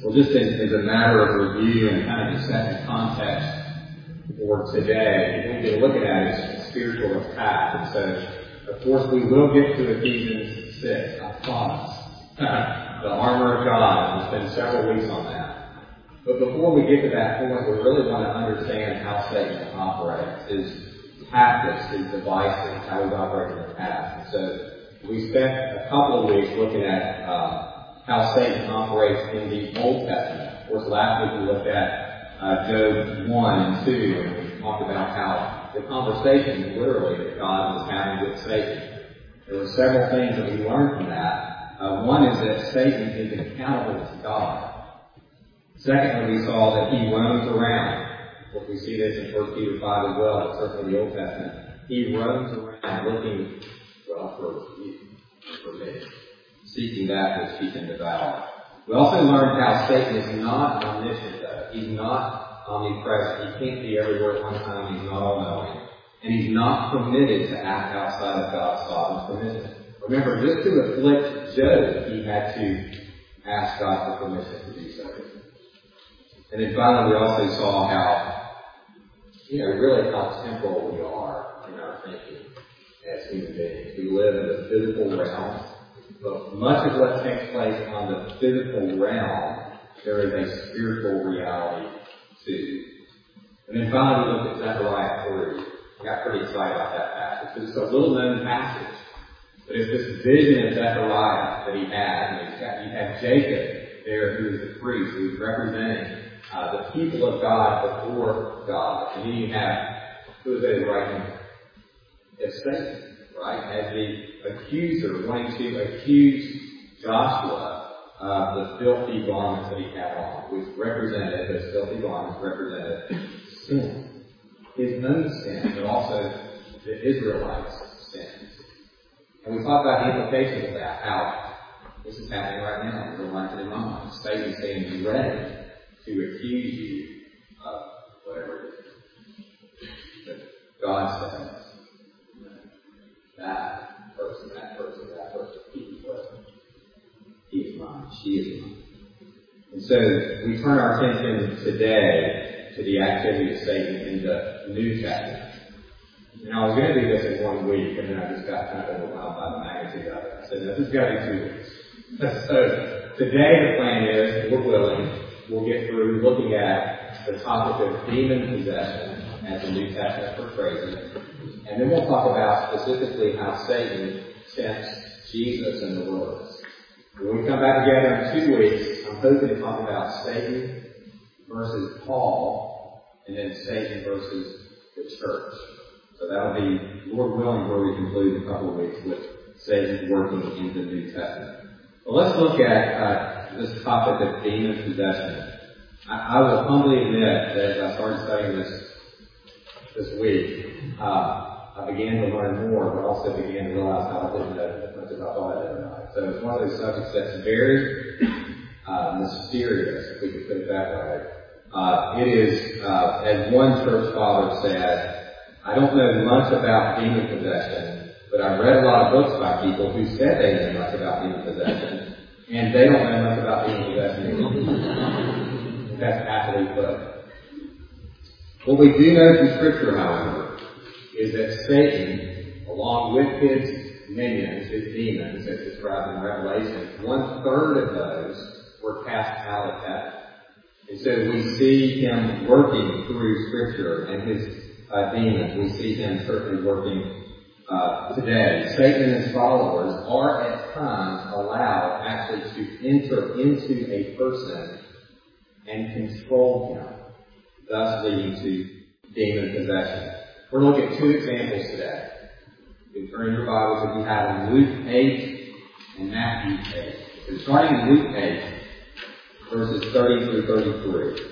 Well, just as a matter of review and kind of to set the context for today, we've been looking at it spiritual attack. And so, of course, we will get to Ephesians 6, I promise. The armor of God. We'll spend several weeks on that. But before we get to that point, we really want to understand how Satan operates, his tactics, his devices, how he's operated in the past. And so we spent a couple of weeks looking at how Satan operates in the Old Testament. Of course, last week we looked at Job 1 and 2, and we talked about how the conversation, literally, that God was having with Satan. There were several things that we learned from that. One is that Satan is accountable to God. Secondly, we saw that he roams around. Of course, we see this in 1 Peter 5 as well, but certainly the Old Testament. He roams around looking, well, for me, seeking that which he can devour. We also learned how Satan is not omniscient, though. He's not omnipresent. He can't be everywhere at one time. He's not all-knowing. And he's not permitted to act outside of God's sovereign permission. Remember, just to afflict Job, he had to ask God for permission to do so. And then finally, we also saw how, really how temporal we are in our thinking as human beings. We live in the physical realm, but much of what takes place on the physical realm, there is a spiritual reality too. And then finally, we looked at Zechariah 3. I got pretty excited about that passage. It's a little known passage, but it's this vision of Zechariah that he had. And you have Jacob there, who is the priest, who's representing the people of God before God. And then you have, who is it right now? It's Satan, right? As the accuser, wanting to accuse Joshua of the filthy garments that he had on, which represented, those filthy garments represented sin. His own sin, but also the Israelites' sins. And we talked about the implications of that, how this is happening right now in real life in mind. Satan is saying, be ready to accuse you of whatever it is. But God says, that person, he is mine, she is mine. And so we turn our attention today to the activity of Satan in the New Testament. And I was going to do this in 1 week, and then I just got kind of overwhelmed by the magnitude of it. I said, no, this has got to be 2 weeks. So today the plan is, if we're willing, we'll get through looking at the topic of demon possession as the New Testament portrays it. And then we'll talk about specifically how Satan tempts Jesus in the wilderness. When we come back together in 2 weeks, I'm hoping to talk about Satan versus Paul, and then Satan versus the church. So that'll be, Lord willing, where we conclude in a couple of weeks with Satan working in the New Testament. Well, let's look at this topic of demon possession. I will humbly admit that as I started studying this week, I began to learn more, but also began to realize how I didn't know as much as I thought I did about it. So it's one of those subjects that's very mysterious, if we could put it that way. It is, as one church father said, I don't know much about demon possession, but I've read a lot of books by people who said they know much about demon possession, and they don't know much about demon possession either. That's aptly put. What we do know from Scripture, however, is that Satan, along with his minions, his demons, as described in Revelation, 1/3 of those were cast out of heaven. And so we see him working through Scripture and his demons. We see him certainly working today. Satan and his followers are at times allowed actually to enter into a person and control him, thus leading to demon possession. We're going to look at 2 examples today. You can turn your Bibles if you have in Luke 8 and Matthew 8. So starting in Luke 8, verses 30 through 33.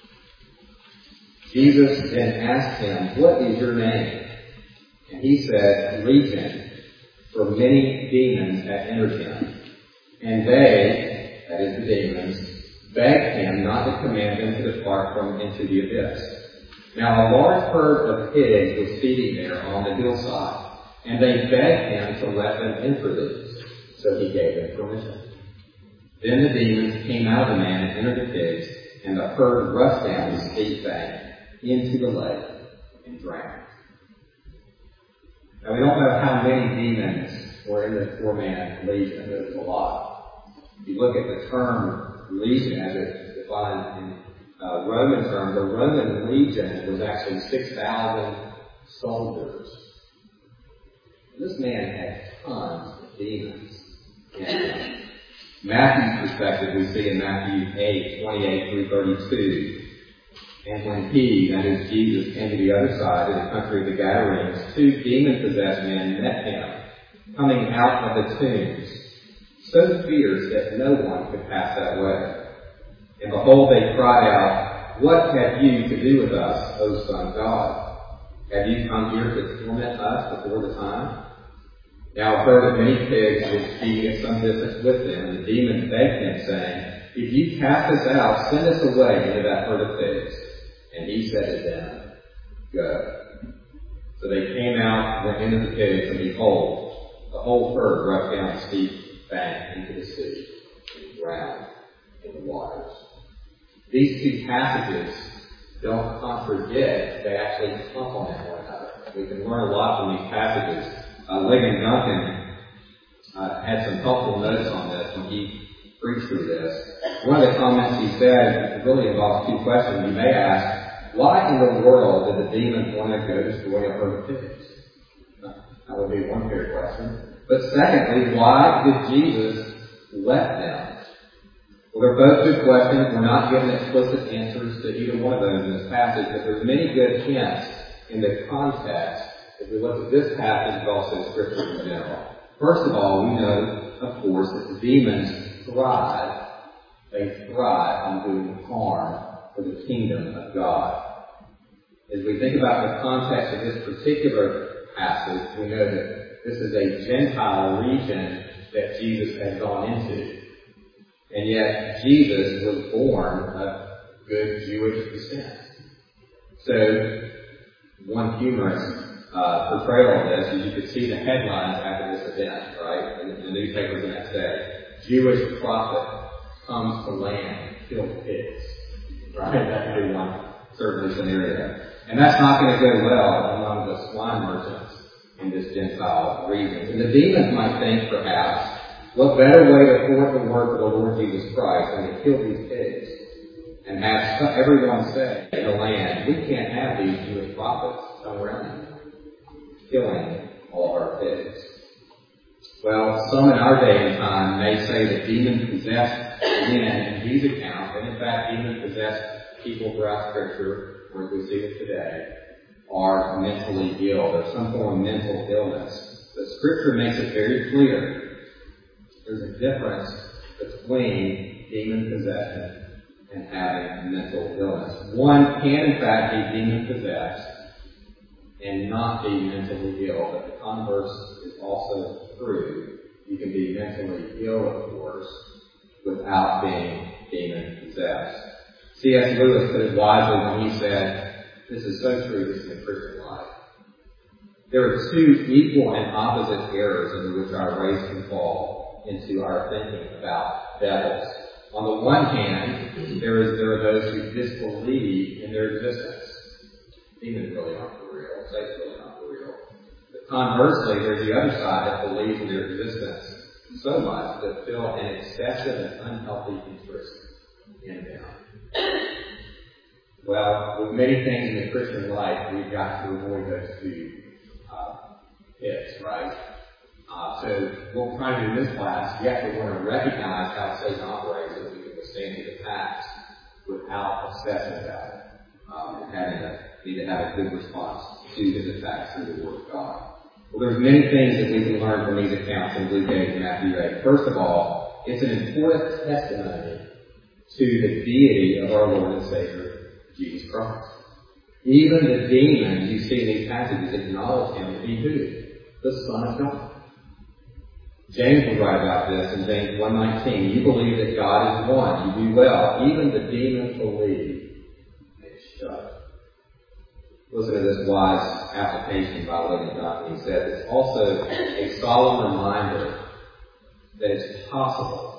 Jesus then asked him, what is your name? And he said, Legion, for many demons had entered him. And they, that is the demons, begged him not to command them to depart from into the abyss. Now a large herd of pigs was feeding there on the hillside, and they begged him to let them enter these. So he gave them permission. Then the demons came out of the man and entered the pigs, and the herd rushed down the steep bank into the lake and drowned. Now we don't know how many demons were in this 4-man legion, but it's a lot. If you look at the term legion as it's defined in Roman terms, the Roman legion was actually 6,000 soldiers. This man had tons of demons in him. Matthew's perspective we see in Matthew 8, 28 through 32. And when he, that is Jesus, came to the other side of the country of the Gadarenes, 2 demon-possessed men met him, coming out of the tombs, so fierce that no one could pass that way. And behold, they cried out, "What have you to do with us, O Son of God? Have you come here to torment us before the time?" Now a herd of many pigs was feeding at some distance with them, and the demons begged him, saying, "If you cast us out, send us away into that herd of pigs." And he said to them, "Go." So they came out, went into the pigs, and behold, the whole herd rushed down the steep bank into the sea, and drowned in the waters. These 2 passages don't contradict, they actually complement one another. We can learn a lot from these passages. Ligon Duncan had some helpful notes on this when he preached through this. One of the comments he said really involves 2 questions. You may ask, why in the world did the demons want to go destroy a herd of pigs? That would be one fair question. But secondly, why did Jesus let them? Well, they're both good questions. We're not given explicit answers to either one of those in this passage, but there's many good hints in the context if we look at this passage, but also Scripture in general. First of all, we know, of course, that the demons thrive. They thrive on doing harm for the kingdom of God. As we think about the context of this particular passage, we know that this is a Gentile region that Jesus has gone into. And yet, Jesus was born of good Jewish descent. So, one humorous portrayal of this is you could see the headlines after this event, right? In the newspapers the next day. Jewish prophet comes to land, kills pigs. Right? That could be one certainly scenario. And that's not going to go well among the swine merchants in this Gentile region. And the demons might think, perhaps, what better way to thwart the work of the Lord Jesus Christ than to kill these pigs and have everyone say in the land, we can't have these Jewish prophets come around killing all of our pigs. Well, some in our day and time may say that demon-possessed men in these accounts, and in fact demon-possessed people throughout Scripture, where we see it today, are mentally ill. There's some form of mental illness. But Scripture makes it very clear there's a difference between demon possession and having mental illness. One can in fact be demon possessed and not be mentally ill, but the converse is also true. You can be mentally ill, of course, without being demon possessed. C.S. Lewis put it wisely when he said, this is so true, this is the Christian life. There are 2 equal and opposite errors into which our race can fall into our thinking about devils. On the one hand, there are those who disbelieve in their existence. Demons really aren't for real. Satan's really not for real. But conversely, there's the other side that believes in their existence so much that feel an excessive and unhealthy interest in them. Well, with many things in the Christian life, we've got to avoid those 2 pits, right? So what we're trying to do in this class, we actually want to recognize how Satan operates so that we can withstand his attacks without obsessing about it. And need to have a good response to his attacks through the Word of God. Well, there's many things that we can learn from these accounts in Luke 8 and Matthew 8. First of all, it's an important testimony to the deity of our Lord and Savior, Jesus Christ. Even the demons you see in these passages acknowledge him to be who? The Son of God. James will write about this in James 1:19. You believe that God is one. You do well. Even the demons believe. They shudder. Listen to this wise application by Ligon Duncan. He said, it's also a solemn reminder that it's possible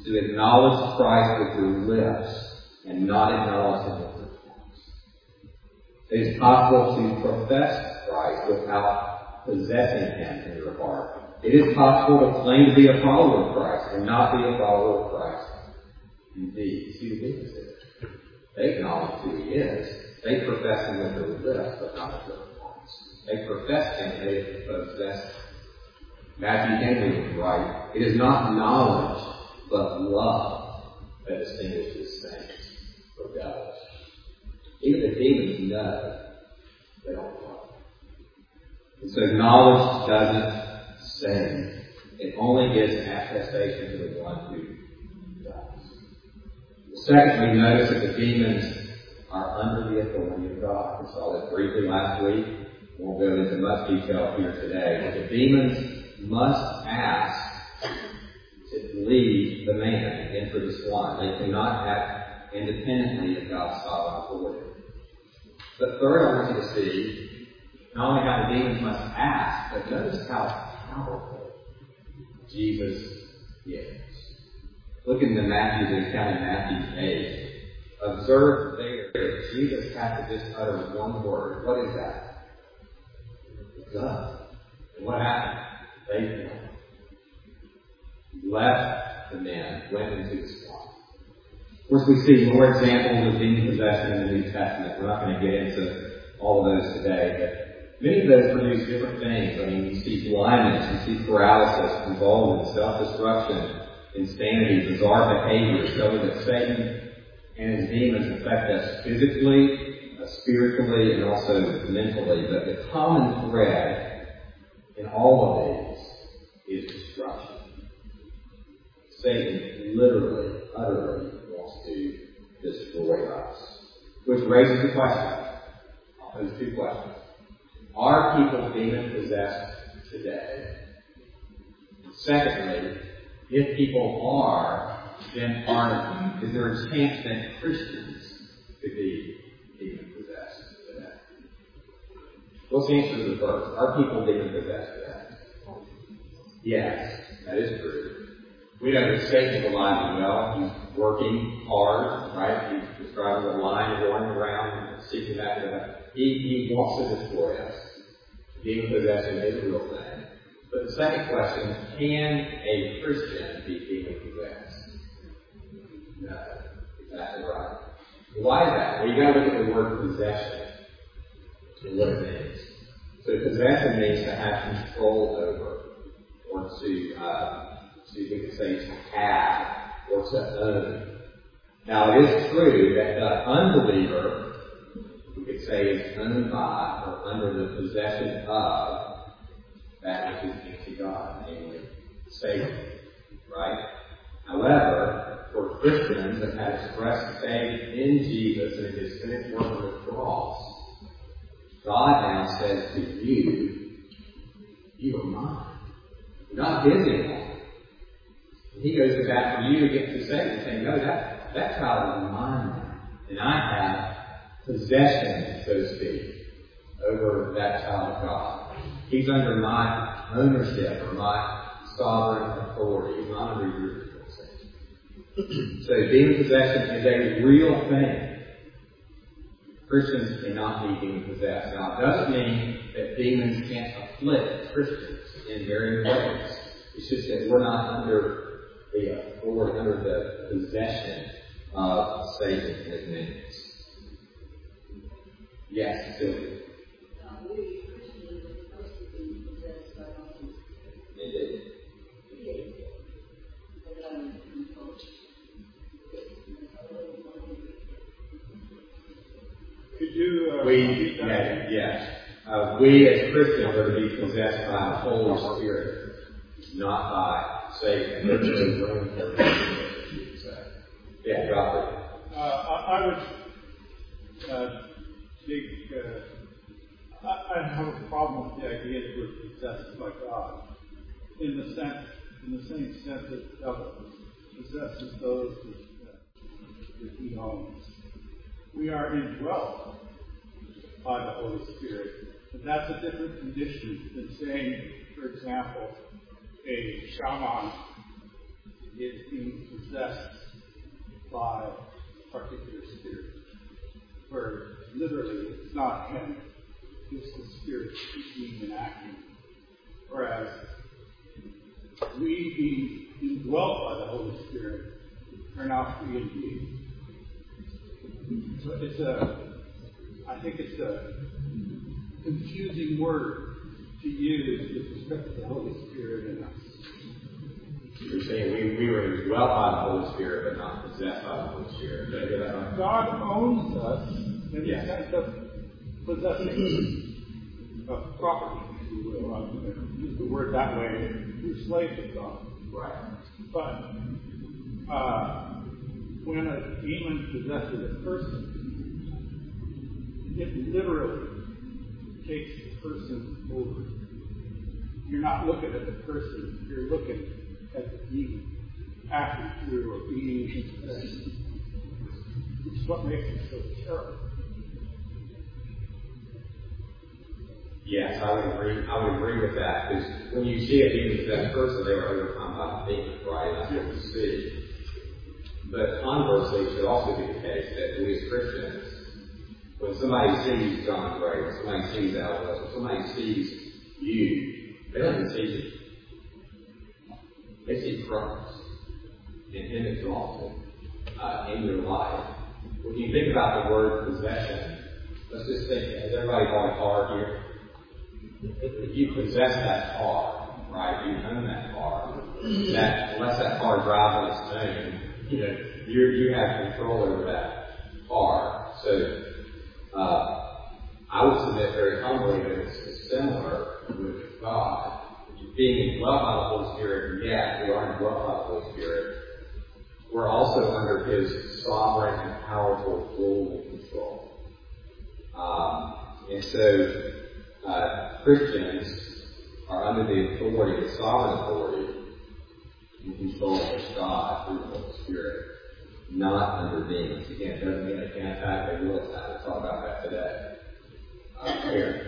to acknowledge Christ with your lips and not acknowledge Him with your hearts. It is possible to profess Christ without possessing Him in your heart. It is possible to claim to be a follower of Christ and not be a follower of Christ. Indeed, see the difference there. They acknowledge who He is. They profess Him with their lips, but not with their hearts. They profess Him, they possess Him. Matthew Henry was right. It is not knowledge, but love that distinguishes saints from devils. Even the demons know they don't love. And so knowledge doesn't save. It only gives attestation to the one who does. Secondly, notice that the demons are under the authority of God. We saw that briefly last week. We won't go into much detail here today. But the demons must ask to leave the man into the swine. They cannot act independently of God's sovereign authority. But third, I want you to see not only how the demons must ask, but notice how powerful Jesus is. Look into Matthew's account in Matthew 8. Observe there, Jesus has to just utter one word. What is that? Go. And what happened? They fell. Left the men, went into the swine. Of course, we see more examples of demon possession in the New Testament. We're not going to get into all of those today, but many of those produce different things. I mean, you see blindness, you see paralysis, involvement, self-destruction, insanity, bizarre behavior, showing that Satan and his demons affect us physically, spiritually, and also mentally. But the common thread in all of these is destruction. Satan literally, utterly wants to destroy us. Which raises the question. I'll pose two questions. Are people demon-possessed today? And secondly, if people are, then is there a chance that Christians could be demon-possessed today? What's the answer to the first? Are people demon-possessed today? Yes, that is true. We know that Satan is alive and well. He's working hard, right? He's described as a lion going around and seeking after. He wants to destroy us. Demon-possession is a real thing. But the second question, can a Christian be demon-possessed? No. Exactly right. Why is that? Well, you've got to look at the word possession and what it means. So possession means to have control over, or we could say to have, or to own. Now, it is true that the unbeliever, we could say, is owned by or under the possession of that which is next to God, namely Satan. Right? However, for Christians that have expressed faith in Jesus and His finished work on the cross, God now says to you, you are mine. You're not His anymore. And He goes to bat for you against Satan, saying, no, that child is mine now. And I have possession, so to speak, over that child of God. He's under my ownership or my sovereign authority. He's not under your authority. So demon possession is a real thing. Christians cannot be demon possessed. Now, it doesn't mean that demons can't afflict Christians in varying ways. It's just that we're not under the authority, under the possession of Satan and his minions. Yes, Sylvia. We Christians are supposed to be possessed by God. Indeed. Could you we as Christians are to be possessed by the Holy Spirit, not by Satan. There's no room for it, you could say. Yeah, drop it. I would I have a problem with the idea that we're possessed by God, in the same sense that the devil possesses those that He owns. We are indwelt by the Holy Spirit, but that's a different condition than saying, for example, a shaman is being possessed by a particular spirit. Where literally it's not him, it's the spirit speaking and acting. Whereas we being indwelt by the Holy Spirit are now free indeed. So I think it's a confusing word to use with respect to the Holy Spirit in us. You're saying we were indwelt by the Holy Spirit, but not possessed by the Holy Spirit. Did I get that right? God owns us in the sense of possessing of property, if you will. I'm going to use the word that way. We're slaves of God. Right. But when a demon possesses a person, it literally takes the person over. You're not looking at the person, you're looking at the demon acting through or being possessed. Which is what makes it so terrible. Yes, I would agree with that, because when you see a demon-possessed person, they are overcome by the demon, right? That's what we see. But conversely, it should also be the case that we as Christians, when somebody sees John Gray, when somebody sees Alice, when somebody sees you, they don't even see you. They see Christ and Him exalted in your life. When you think about the word possession, let's just think, has everybody bought a car here? If you possess that car, right, you own that car, that unless that car drives on its own, you have control over that car. So I would submit very humbly that it's similar with God. Being indwelt by the Holy Spirit, yeah, we are indwelt by the Holy Spirit. We're also under His sovereign and powerful rule and control. And so Christians are under the authority, the sovereign authority, and control of God through the Holy Spirit, not under demons. Again, it doesn't mean they can't attack, they will attack. We'll talk about that today. Here.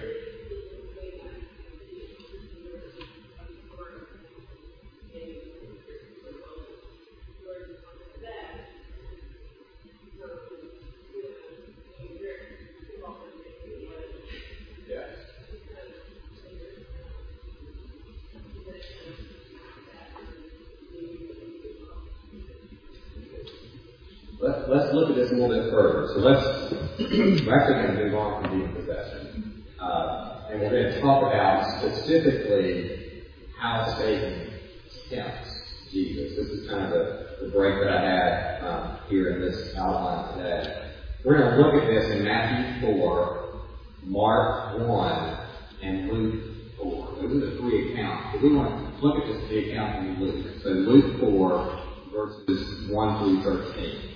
Let's look at this a little bit further. So we're actually going to move on from demon possession. And we're going to talk about specifically how Satan tempts Jesus. This is kind of the break that I had here in this outline today. We're going to look at this in Matthew 4, Mark 1, and Luke 4. Those are the three accounts. We want to look at this three accounts in Luke. So Luke 4, verses 1 through 13.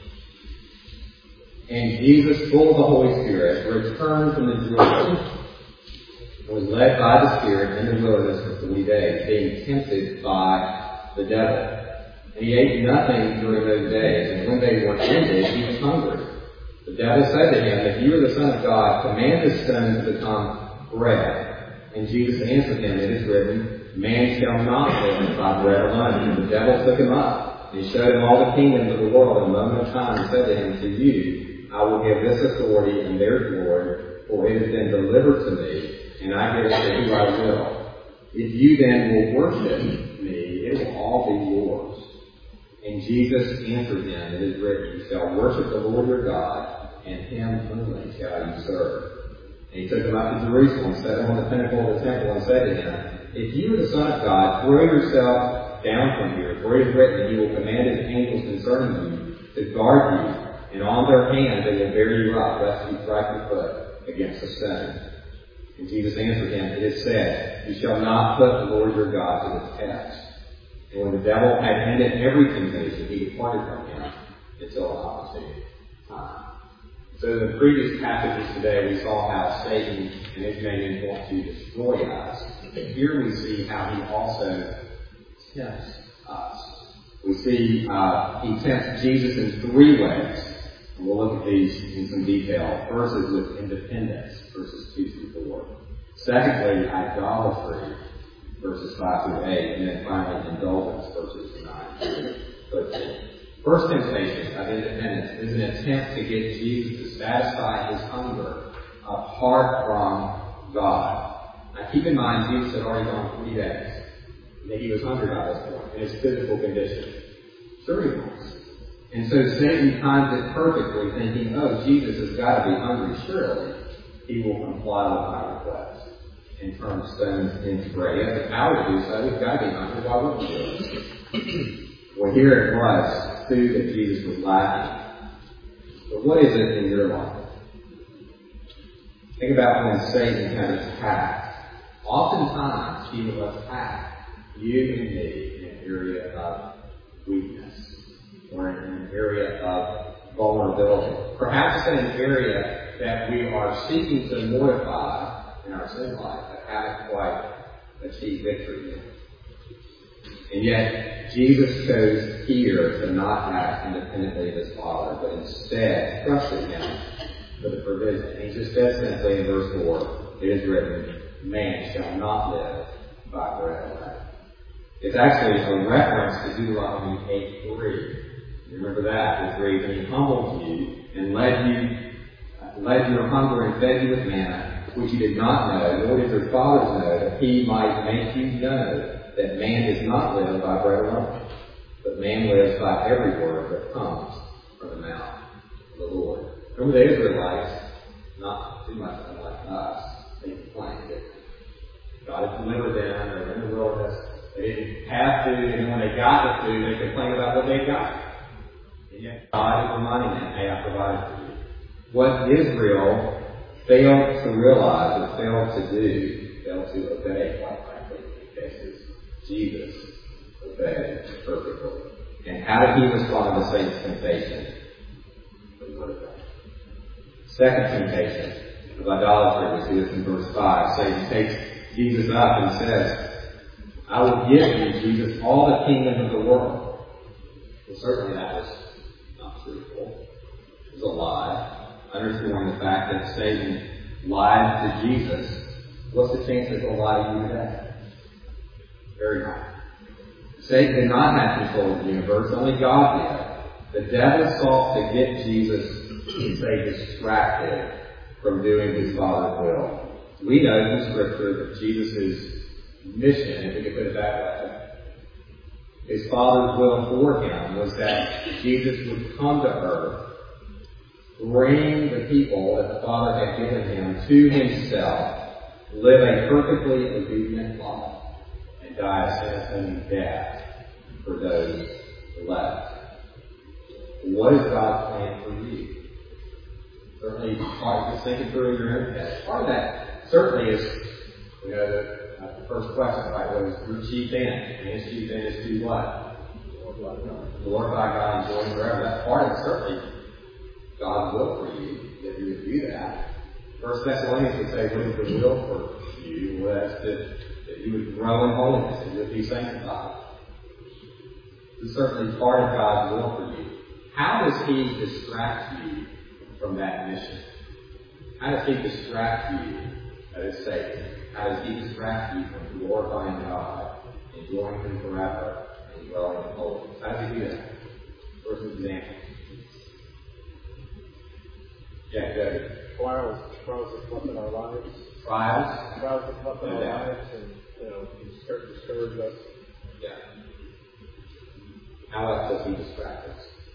And Jesus, full of the Holy Spirit, returned from the Jordan and was led by the Spirit in the wilderness for 40 days, being tempted by the devil. And he ate nothing during those days, and when they were ended, he was hungry. The devil said to him, If you are the Son of God, command this stone to become bread. And Jesus answered him, It is written, Man shall not live by bread alone. And the devil took him up, and he showed him all the kingdoms of the world in a moment of time, and said to him, To you I will give this authority and their glory, for it has been delivered to me, and I give it to who I will. If you then will worship me, it will all be yours. And Jesus answered him, It is written, You shall worship the Lord your God, and Him only shall you serve. And he took him up to Jerusalem, set him on the pinnacle of the temple, and said to him, If you are the Son of God, throw yourself down from here, for it is written, He will command His angels concerning you to guard you, and on their hands they will bear you up, lest you strike your foot against a stone. And Jesus answered him, It is said, You shall not put the Lord your God to the test. And when the devil had ended every temptation, he departed from him until an opportune time. So in the previous passages today, we saw how Satan and his minions want to destroy us. And here we see how he also tempts us. We see he tempts Jesus in three ways. And we'll look at these in some detail. First is with independence, verses 2 through 4. Secondly, idolatry, verses 5 through 8. And then finally, indulgence, verses 9 through But the first temptation of independence is an attempt to get Jesus to satisfy his hunger apart from God. Now keep in mind, Jesus had already gone 3 days. And he was hungry by this point in his physical condition. Sure he was. And so Satan times it perfectly, thinking, oh, Jesus has got to be hungry. Surely he will comply with my request and turn stones into bread. He has the power to do so. He's got to be hungry. Why wouldn't he do it? Well, here it was, food that Jesus was lacking. But what is it in your life? Think about when Satan had attacked. Oftentimes, he will attack you and me in an area of weakness or in an area of vulnerability. Perhaps in an area that we are seeking to mortify in our sin life but haven't quite achieved victory in. And yet, Jesus chose here to not act independently of his Father, but instead trusted him for the provision. He just says simply in verse 4, it is written, man shall not live by bread alone. It's actually a reference to Deuteronomy 8:3. You remember that? It reads, and he humbled you and led your hunger and fed you with manna, which you did not know, nor did your fathers know, that he might make you know that man does not live by bread alone, but man lives by every word that comes from the mouth of the Lord. Remember the Israelites, not too much unlike us, they complained that God had delivered them, they were in the wilderness, they didn't have food, and when they got the food, they complained about what they got. And yet God is reminding them, hey, I provided for you. What Israel failed to realize or failed to obey, quite frankly, in cases, Jesus obeyed perfectly. And how did he respond to Satan's temptation? Second temptation of idolatry, we see this in verse 5. Satan takes Jesus up and says, I will give you, Jesus, all the kingdom of the world. Well, certainly that was not truthful. It was a lie. Underscoring the fact that Satan lied to Jesus. What's the chance that he'll lie to you today? Very high. Satan did not have control of the universe, only God did. The devil sought to get Jesus, distracted from doing his Father's will. We know from Scripture that Jesus' mission, if we could put it that way, his Father's will for him was that Jesus would come to earth, bring the people that the Father had given him to himself, live a perfectly obedient life, and die a sin-atoning death for those left. What is God's plan for you? Certainly, just thinking through in your own head. Part of that certainly is, the first question, right? What is your chief end? And his chief end is to what? Glorify God and join forever. That's part of it, certainly God's will for you, that you would do that. 1 Thessalonians would say, what is the will for you? Well, that's that you would grow in holiness and you would be sanctified. It's certainly part of God's will for you. How does he distract you from that mission? How does he distract you? That is Satan. How does he distract you from glorifying God, enjoying him forever, and growing in holiness? How does he do that? First example. Yeah, good. Trials that come in our lives. Trials that come in our lives, and discourage us. Yeah. How else does he distract us?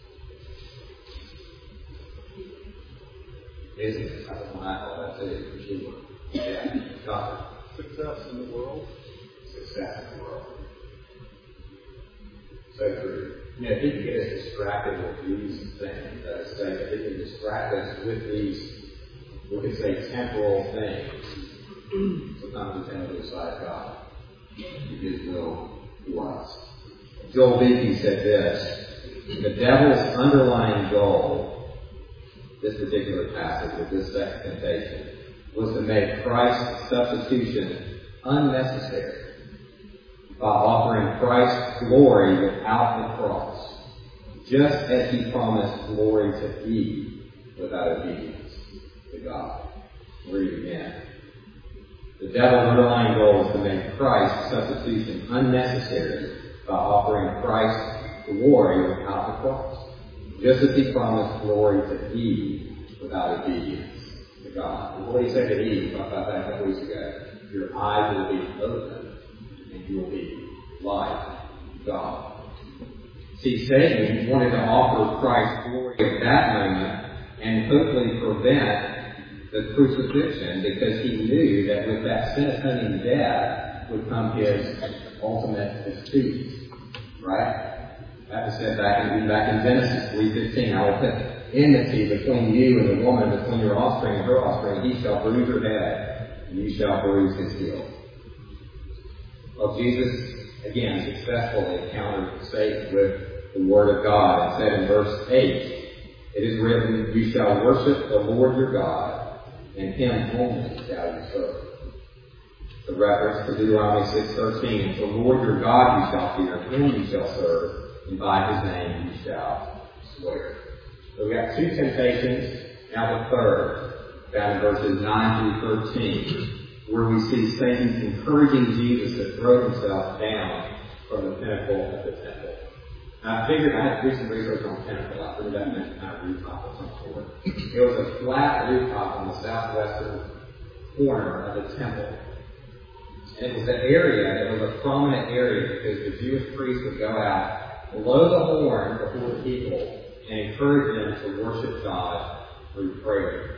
Business. I don't know how that's it for sure. Yeah. God. Success in the world. Success in the world. So true. If he can get us distracted with these things, that is to say, if he can distract us with these, we could say, temporal things, sometimes we tend to lose sight of God and his will to us. Joel Beeke said this, the devil's underlying goal, this particular passage with this second temptation, was to make Christ's substitution unnecessary by offering Christ's glory without the cross, just as he promised glory to Eve without obedience to God. Read again. The devil's underlying goal is to make Christ's substitution unnecessary by offering Christ's glory without the cross. Just as he promised glory to Eve without obedience to God. What he said to Eve, we talked about that a couple weeks ago, your eyes will be open and you will be like God. See, Satan wanted to offer Christ's glory at that moment and hopefully prevent the crucifixion, because he knew that with that sin atoning death would come his ultimate defeat. Right? That was said back in Genesis 3:15. I will put enmity between you and the woman, between your offspring and her offspring. He shall bruise your head, and you shall bruise his heel. Well, Jesus, again, successfully countered Satan with the Word of God and said in verse 8, it is written, you shall worship the Lord your God, and him only shall you serve. The reference to Deuteronomy 6:13, the Lord your God you shall fear, him you shall serve, and by his name you shall swear. So we got two temptations, now the third, found in verses 9 through 13, where we see Satan encouraging Jesus to throw himself down from the pinnacle of the temple. Now I figured I had to do some research on pinnacle. I figured that meant kind of rooftop of some sort. It was a flat rooftop on the southwestern corner of the temple. And it was an area, it was a prominent area, because the Jewish priests would go out, blow the horn before the people, and encourage them to worship God through prayer.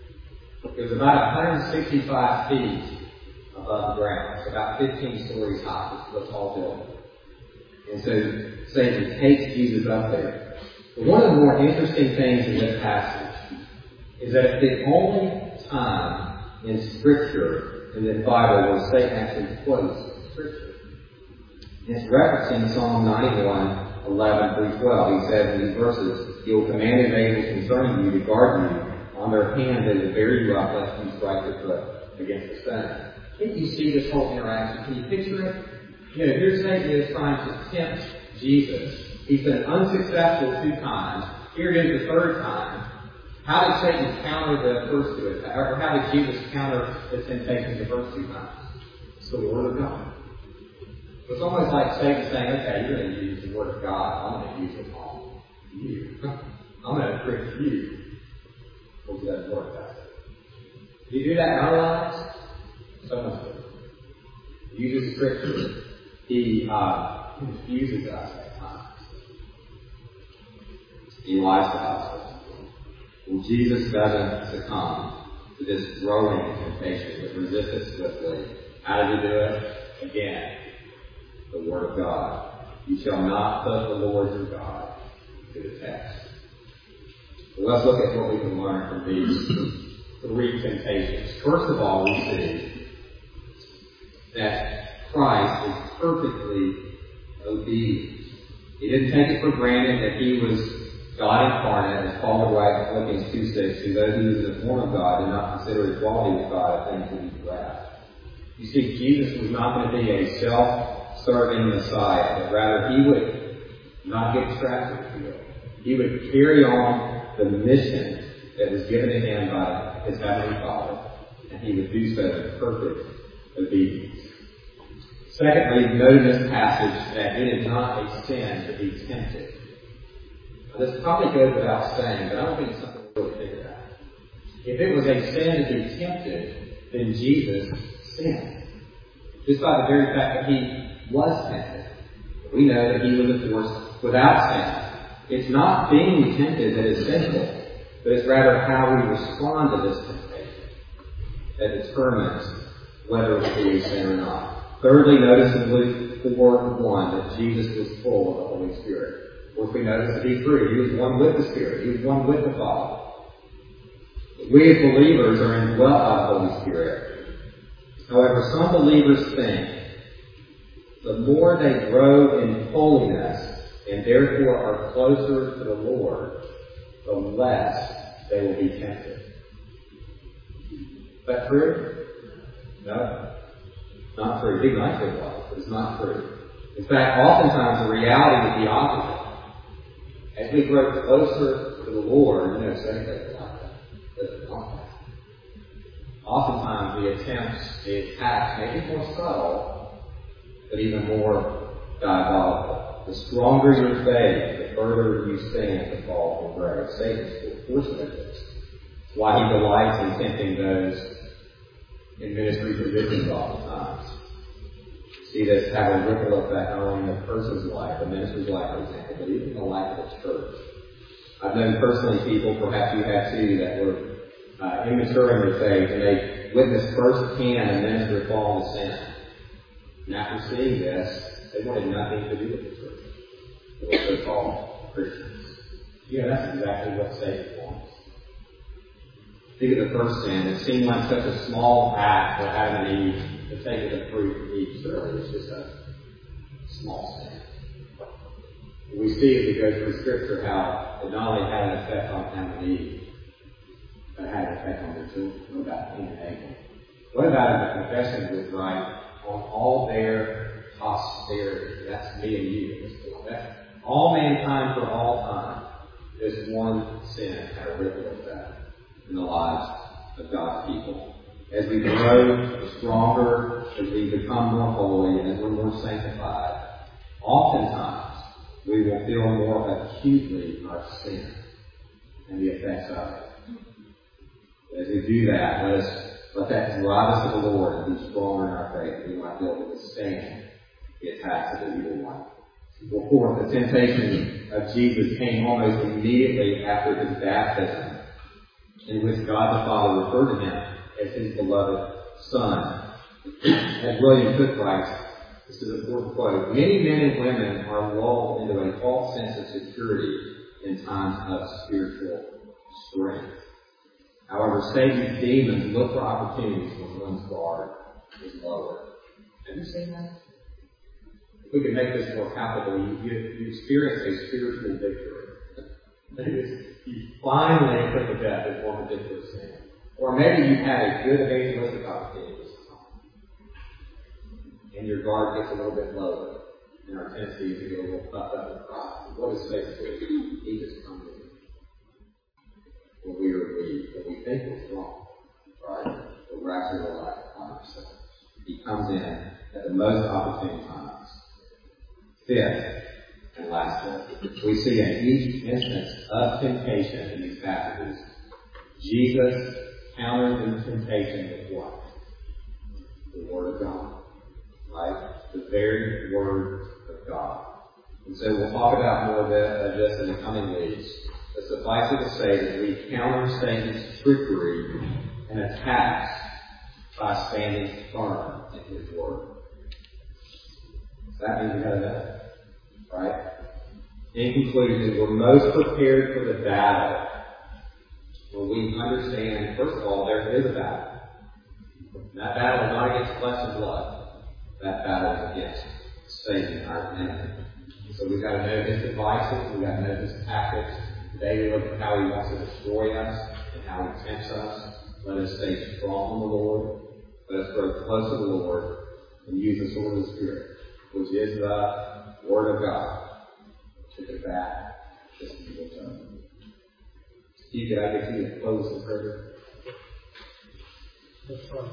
It was about 165 feet above the ground. It's about 15 stories high. It's a tall building. And so Satan takes Jesus up there. But one of the more interesting things in this passage is that it's the only time in Scripture, in the Bible, where Satan actually quotes Scripture. And it's referencing Psalm 91, 11 through 12. He says in these verses, he will command his angels concerning you to guard you. On their hand they will bear you up, lest you strike your foot against the stone. Can't you see this whole interaction? Can you picture it? You know, here Satan is trying to tempt Jesus. He's been unsuccessful 2 times. Here it is the 3rd time. How did Satan counter the first 2 attacks? Or how did Jesus counter the temptation the first 2 times? It's the Word of God. It's almost like Satan saying, okay, you're going to use the Word of God. I'm going to use it on you. I'm going to trick you. It doesn't work that way. If you do that in our lives, so much better. He uses Scripture. He confuses us at times. He lies to us. When Jesus doesn't succumb to this growing temptation, but resist it swiftly, how did he do it? Again, the Word of God. You shall not put the Lord your God to the test. Well, let's look at what we can learn from these 3 temptations. First of all, we see that Christ is perfectly obedient. He didn't take it for granted that he was God incarnate, as Paul would write in Philippians 2:6, who though he was in the form of God, did not consider equality with God a thing to be grasped. You see, Jesus was not going to be a self-serving Messiah, but rather he would not get distracted, if you will. He would carry on the mission that was given to him by his Heavenly Father, and he would do so in perfect obedience. Secondly, note in this passage that it is not a sin to be tempted. Now, this probably goes without saying, but I don't think it's something we really figure out. If it was a sin to be tempted, then Jesus sinned. Just by the very fact that he was tempted. We know that he was, of course, without sin. It's not being tempted that is sinful, but it's rather how we respond to this temptation that determines whether it will be a sin or not. Thirdly, notice in Luke 4:1 that Jesus was full of the Holy Spirit. Of course, we notice to be true. He was one with the Spirit. He was one with the Father. We as believers are indwelt by the Holy Spirit. However, some believers think the more they grow in holiness and therefore are closer to the Lord, the less they will be tempted. Is that true? No. Not true. It'd be nice if it was, but it's not true. In fact, oftentimes the reality is the opposite. As we grow closer to the Lord, Satan doesn't like that. Doesn't want that. Oftentimes the attempts, the attacks may be more subtle, but even more diabolical. The stronger your faith, the further you stand to fall from grace. Satan's fortunate at this. Why he delights in tempting those in ministry positions oftentimes. See this have a ripple effect not only in the person's life, the minister's life, for example, but even the life of the church. I've known personally people, perhaps you have too, that were immature in their faith, and they witnessed firsthand a minister fall into sin. And after seeing this, they wanted nothing to do with the church, or so-called Christians. That's exactly what Satan wants. Think of the first sin. It seemed like such a small act for Adam and Eve to take the fruit from Eve. Surely it's just a small sin. We see as we go through Scripture how it not only had an effect on Adam and Eve, but it had an effect on their children. What about Cain and Abel? What about if the confession was right on all their posterity? That's me and you. That's all mankind for all time. This one sin had a ripple effect in the lives of God's people. As we grow stronger, as we become more holy, as we're more sanctified, oftentimes we will feel more acutely our sin and the effects of it. As we do that, let that drive us to the Lord and be stronger in our faith. We might be able to withstand the attacks of the evil one. Well, fourth, the temptation of Jesus came almost immediately after his baptism, in which God the Father referred to him as his beloved Son. As William Cook writes, this is an important quote, many men and women are lulled into a false sense of security in times of spiritual strength. However, Satan's demons look for opportunities when one's guard is lower. Have you seen that? If we can make this more palpable, you experience a spiritual victory. You finally put to death this one particular sin. Or maybe you've had a good evangelistic opportunity and your guard gets a little bit lower, and our tendency is to get a little puffed up with pride. What does Satan do? He just comes in when we are weak, when we think we're strong, right? But we're actually relying upon ourselves. He comes in at the most opportune times. Fifth, and lastly, we see in each instance of temptation in these passages, Jesus counters the temptation with what? The Word of God. Right? The very Word of God. And so we'll talk about more of this in the coming weeks. But suffice it to say that we counter Satan's trickery and attacks by standing firm in His Word. That means we got to know. Right? In conclusion, we're most prepared for the battle when we understand, first of all, there is a battle. That battle is not against flesh and blood. That battle is against Satan, our enemy. So we've got to know his devices, we've got to know his tactics. Today we look at how he wants to destroy us and how he tempts us. Let us stay strong in the Lord. Let us grow close to the Lord and use the sword of the Spirit, which is the Word of God, to combat this evil tongue. Steve, did I get you to close the prayer? That's right.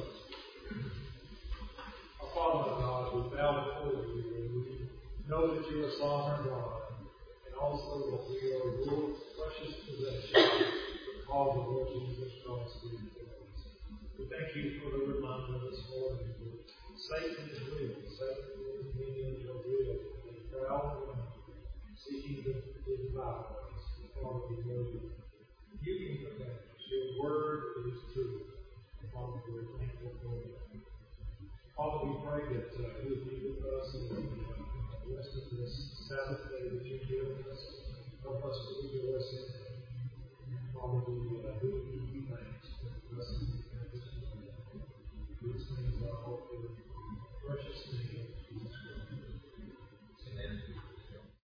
Our Father God, we bow before you, and we know that you are sovereign God, and also that we are your precious possession because of Lord Jesus Christ did for us. We thank you for the reminder this morning that Satan is real. Satan is many of real. They prowl around, seeking to devour us. Father, we know that you can protect us. Your word is true. Father, we're thankful for that. Father, we pray that you would be with us in the rest of this Sabbath day that you've given us. Help us to rejoice in it. Father, we give you thanks for the blessing of this morning. These things are all for the precious name of Jesus Christ. Amen.